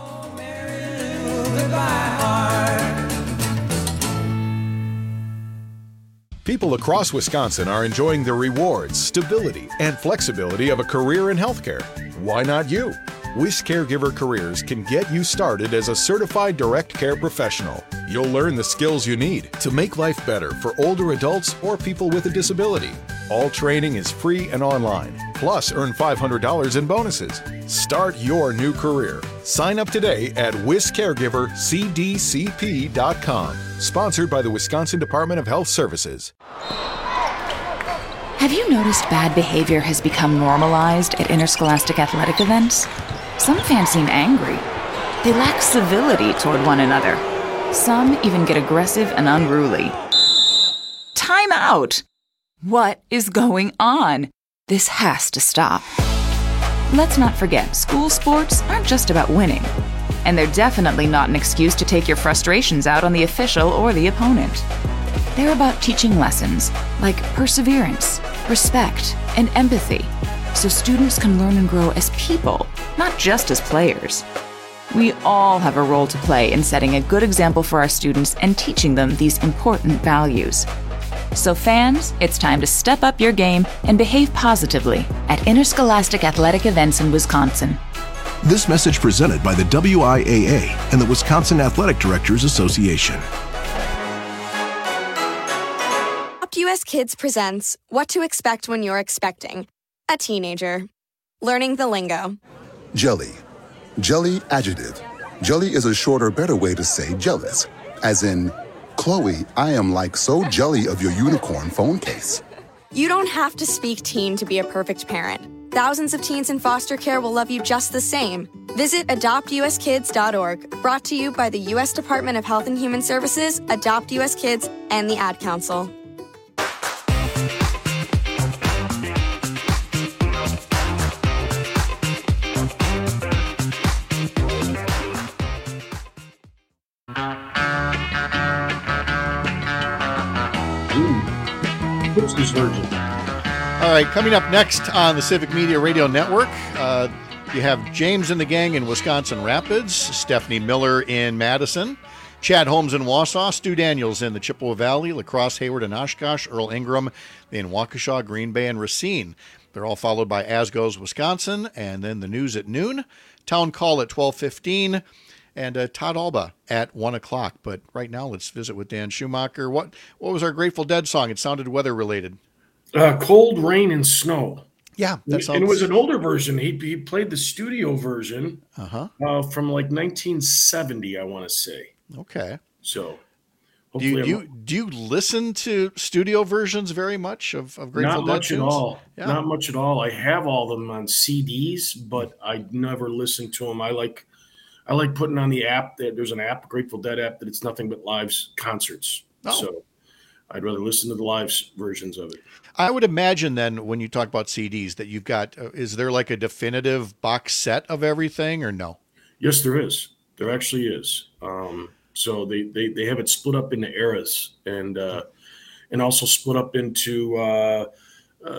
People across Wisconsin are enjoying the rewards, stability, and flexibility of a career in healthcare. Why not you? Wish Caregiver Careers can get you started as a certified direct care professional. You'll learn the skills you need to make life better for older adults or people with a disability. All training is free and online. Plus, earn five hundred dollars in bonuses. Start your new career. Sign up today at wis caregiver c d c p dot com. Sponsored by the Wisconsin Department of Health Services. Have you noticed bad behavior has become normalized at interscholastic athletic events? Some fans seem angry. They lack civility toward one another. Some even get aggressive and unruly. Time out! What is going on? This has to stop. Let's not forget, school sports aren't just about winning. And they're definitely not an excuse to take your frustrations out on the official or the opponent. They're about teaching lessons like perseverance, respect, and empathy, so students can learn and grow as people, not just as players. We all have a role to play in setting a good example for our students and teaching them these important values. So fans, it's time to step up your game and behave positively at interscholastic athletic events in Wisconsin. This message presented by the W I A A and the Wisconsin Athletic Directors Association. U S Kids presents What to Expect When You're Expecting a Teenager. Learning the lingo. Jelly. Jelly adjective. Jelly is a shorter, better way to say jealous. As in, Chloe, I am like so jelly of your unicorn phone case. You don't have to speak teen to be a perfect parent. Thousands of teens in foster care will love you just the same. Visit adopt u s kids dot org, brought to you by the U S Department of Health and Human Services, Adopt U S Kids, and the Ad Council. Virgin. All right, coming up next on the Civic Media Radio Network, uh, you have James and the gang in Wisconsin Rapids, Stephanie Miller in Madison, Chad Holmes in Wausau, Stu Daniels in the Chippewa Valley, La Crosse, Hayward, and Oshkosh, Earl Ingram in Waukesha, Green Bay, and Racine. They're all followed by As Goes Wisconsin, and then the news at noon, Town Call at twelve fifteen, and uh, Todd Alba at one o'clock. But right now, let's visit with Dan Schumacher. What what was our Grateful Dead song? It sounded weather-related. Uh, Cold, Rain, and Snow. Yeah, that sounds... And it was an older version. He he played the studio version uh-huh. uh, from like nineteen seventy, I want to say. Okay. So, do you, do you do you listen to studio versions very much of, of Grateful Not Dead much tunes? at all. Yeah. Not much at all. I have all of them on C Ds, but I never listen to them. I like... I like putting on the app. There's an app, Grateful Dead app, that it's nothing but live concerts. Oh. So I'd rather listen to the live versions of it. I would imagine then when you talk about C Ds that you've got, uh, is there like a definitive box set of everything or no? Yes, there is. There actually is. Um, so they, they, they have it split up into eras and uh, and also split up into uh, uh,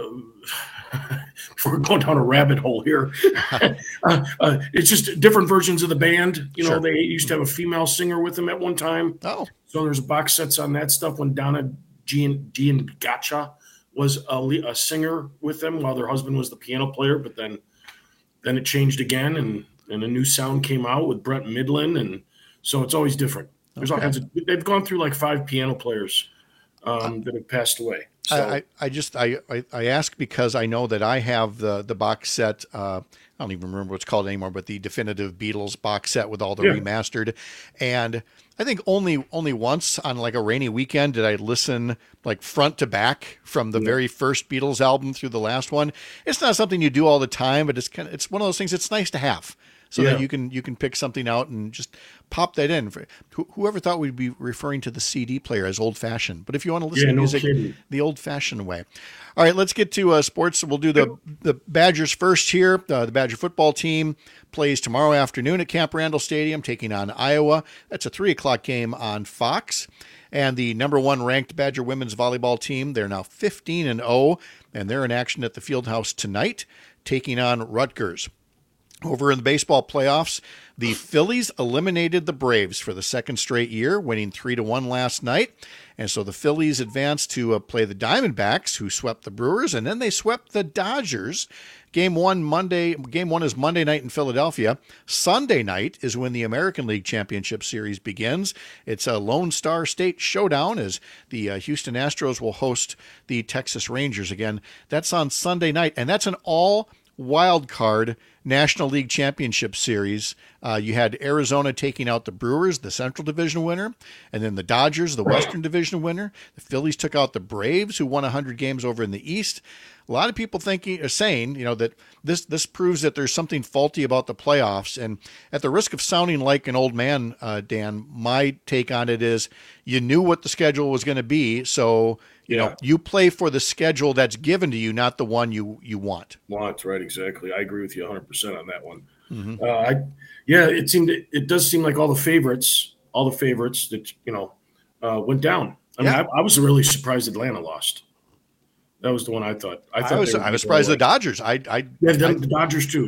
we're going down a rabbit hole here. uh, uh, it's just different versions of the band. You know, Sure. they used to have a female singer with them at one time. Oh, so there's box sets on that stuff. When Donna Gian Gotcha was a, le- a singer with them, while their husband was the piano player. But then, then it changed again, and and a new sound came out with Brent Midland, and so it's always different. There's all Okay. kinds of. They've gone through like five piano players um, that have passed away. So, I, I, I just I, I, I ask because I know that I have the the box set. Uh, I don't even remember what it's called anymore, but the definitive Beatles box set with all the Yeah. remastered. And I think only only once on like a rainy weekend did I listen like front to back from the Yeah. very first Beatles album through the last one. It's not something you do all the time, but it's kind of it's one of those things. It's nice to have. So Yeah. that you can you can pick something out and just pop that in. For, who, whoever thought we'd be referring to the C D player as old fashioned, but if you want to listen Yeah, to no music kidding. the old fashioned way. All right, let's get to uh, sports. We'll do the the Badgers first here. Uh, the Badger football team plays tomorrow afternoon at Camp Randall Stadium, taking on Iowa. That's a three o'clock game on Fox. And the number one ranked Badger women's volleyball team, they're now fifteen and oh, and they're in action at the Fieldhouse tonight, taking on Rutgers. Over in the baseball playoffs, the Phillies eliminated the Braves for the second straight year, winning three to one last night. And so the Phillies advanced to uh, play the Diamondbacks, who swept the Brewers, and then they swept the Dodgers. Game one Monday. Game one is Monday night in Philadelphia. Sunday night is when the American League Championship Series begins. It's a Lone Star State showdown as the uh, Houston Astros will host the Texas Rangers again. That's on Sunday night, and that's an all wild card National League Championship Series. Uh, you had Arizona taking out the Brewers, the Central Division winner, and then the Dodgers, the Western Division winner. The Phillies took out the Braves, who won one hundred games over in the East. A lot of people thinking, are saying, you know, that this this proves that there's something faulty about the playoffs. And at the risk of sounding like an old man, uh, Dan, my take on it is you knew what the schedule was going to be, so you Yeah. know you play for the schedule that's given to you, not the one you you want. Want, right, exactly. I agree with you one hundred percent on that one. Mhm. Uh, I, yeah, it seemed it does seem like all the favorites, all the favorites that you know uh, went down. I mean, Yeah. I, I was really surprised Atlanta lost. That was the one I thought. I I, thought was they were I was gonna go surprised the away. Dodgers. I I, Yeah, the, I the Dodgers too. Yep.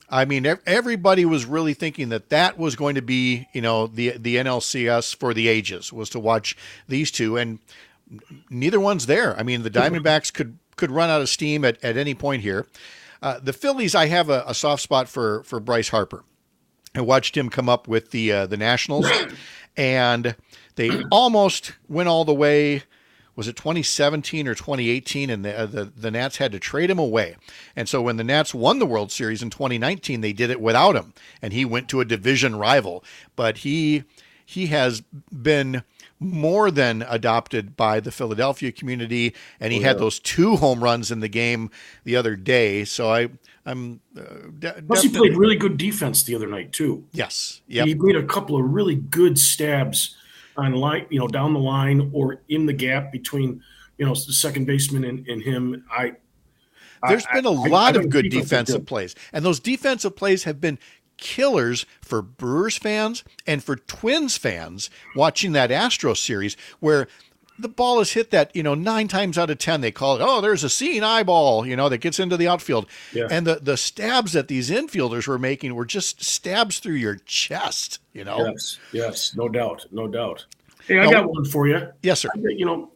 I mean, everybody was really thinking that that was going to be, you know, the the N L C S for the ages, was to watch these two, and neither one's there. I mean, the Diamondbacks could could run out of steam at, at any point here. Uh, the Phillies, I have a, a soft spot for for Bryce Harper. I watched him come up with the uh, the Nationals, and they almost went all the way. Was it twenty seventeen or twenty eighteen? And the, uh, the the Nats had to trade him away. And so when the Nats won the World Series in twenty nineteen, they did it without him, and he went to a division rival. But he he has been more than adopted by the Philadelphia community, and he oh, yeah. had those two home runs in the game the other day. So I I'm uh, de- plus he played really good defense the other night too. Yes, yeah, he made a couple of really good stabs on line, you know, down the line or in the gap between, you know, the second baseman and, and him. I there's I, been a I, lot I, of good defensive plays, and those defensive plays have been killers for Brewers fans and for Twins fans watching that Astros series, where the ball is hit that, you know, nine times out of ten they call it, oh, there's a seeing eyeball, you know, that gets into the outfield. Yeah. And the the stabs that these infielders were making were just stabs through your chest, you know. Yes, yes, no doubt, no doubt. Hey, I no, got one for you. Yes, sir. You know,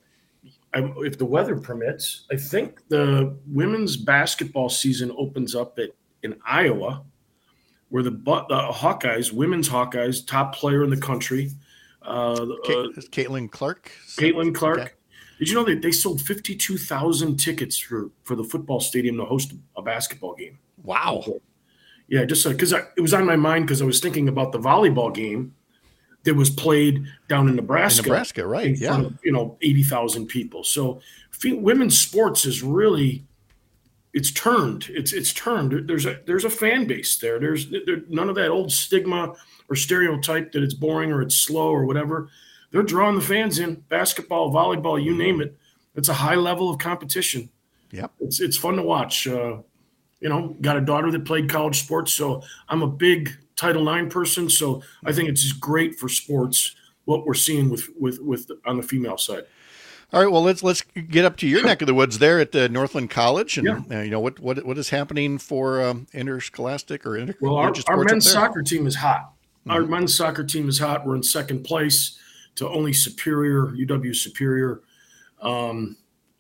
I, if the weather permits, I think the women's basketball season opens up at in Iowa, where the, the Hawkeyes, women's Hawkeyes, top player in the country, uh, Kate, uh, Caitlin Clark. Caitlin Clark. Okay. Did you know that they sold fifty-two thousand tickets for, for the football stadium to host a basketball game? Wow. Yeah, just because uh, it was on my mind because I was thinking about the volleyball game that was played down in Nebraska. In Nebraska, right? In yeah. front of, you know, eighty thousand people. So women's sports is really it's turned. It's it's turned. There's a there's a fan base there. There's there, none of that old stigma or stereotype that it's boring or it's slow or whatever. They're drawing the fans in. Basketball, volleyball, you name it. It's a high level of competition. Yep. It's it's fun to watch. Uh, you know, got a daughter that played college sports, so I'm a big Title nine person. So I think it's just great for sports what we're seeing with with with on the female side. All right, well, let's let's get up to your neck of the woods there at uh, Northland College, and yeah. uh, you know what what what is happening for um, interscholastic or inter- well, our, our men's soccer team is hot. Mm-hmm. Our men's soccer team is hot. We're in second place to only Superior, U W Superior. Um,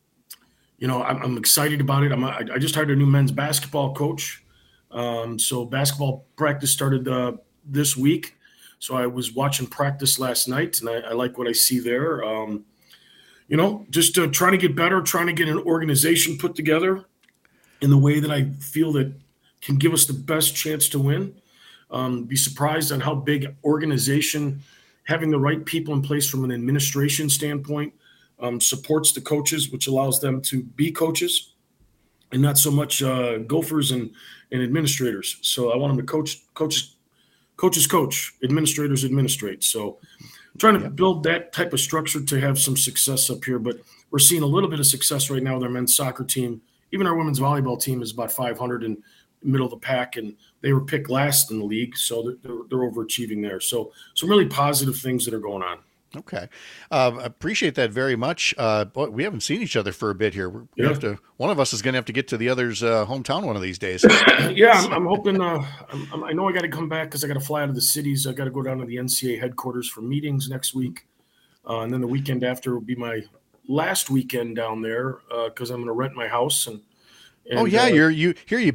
you know, I'm, I'm excited about it. I'm a, I just hired a new men's basketball coach, um, so basketball practice started uh, this week. So I was watching practice last night, and I, I like what I see there. Um, You know, just uh, trying to get better, trying to get an organization put together in the way that I feel that can give us the best chance to win. Um, be surprised on how big organization, having the right people in place from an administration standpoint, um, supports the coaches, which allows them to be coaches and not so much uh, gophers and, and administrators. So I want them to coach, coaches, coaches coach, administrators administrate. So I'm trying to build that type of structure to have some success up here, but we're seeing a little bit of success right now with our men's soccer team. Even our women's volleyball team is about five hundred in the middle of the pack, and they were picked last in the league, so they're, they're, they're overachieving there. So some really positive things that are going on. Okay. Uh, appreciate that very much. Uh, boy, we haven't seen each other for a bit here. We Yeah. have to, one of us is going to have to get to the other's uh, hometown one of these days. Yeah, I'm, I'm hoping. Uh, I'm, I'm- I know I got to come back because I got to fly out of the cities. I got to go down to the N C A A headquarters for meetings next week, uh, and then the weekend after will be my last weekend down there because I'm going to rent my house and. oh and, yeah, uh, you're you here. You